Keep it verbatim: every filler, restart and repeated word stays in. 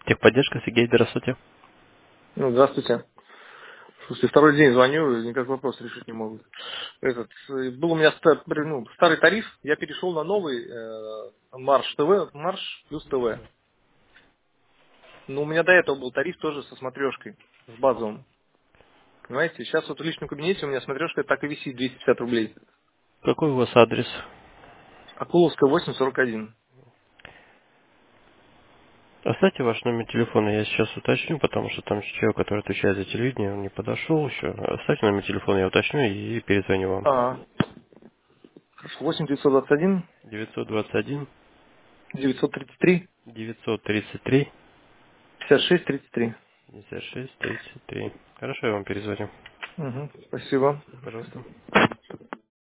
Техподдержка, Сергей, здравствуйте. Ну, здравствуйте. Слушайте, второй день звоню, никак вопрос решить не могут. Этот, э, был у меня ста- ну, старый тариф, я перешел на новый э, Марш ТВ, Марш плюс ТВ. Но у меня до этого был тариф тоже со смотрешкой, с базовым. Понимаете, сейчас вот в личном кабинете у меня смотрешка так и висит двести пятьдесят рублей. Какой у вас адрес? Акуловская восемь сорок один. Оставьте ваш номер телефона, я сейчас уточню, потому что там человек, который отвечает за телевидение, он не подошел еще. Оставьте номер телефона, я уточню и перезвоню вам. А, хорошо, восемь девятьсот двадцать один девятьсот двадцать один девятьсот тридцать три девятьсот тридцать три пятьдесят шесть тридцать три. пятьдесят шесть тридцать три. Хорошо, я вам перезвоню. Угу, спасибо. Пожалуйста.